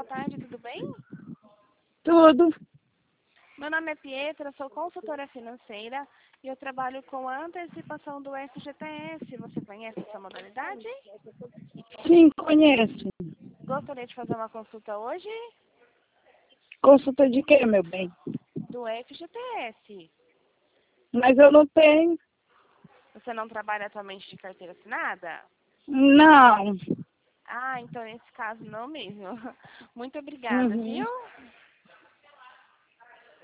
boa tarde, tudo bem? Tudo. Meu nome é Pietra, sou consultora financeira e eu trabalho com a antecipação do FGTS. Você conhece essa modalidade? Sim, conheço. Gostaria de fazer uma consulta hoje Consulta de quê, meu bem? do FGTS. Mas eu não tenho. Você não trabalha atualmente de carteira assinada? Não. Ah, então nesse caso não mesmo. Muito obrigada, Uhum. viu?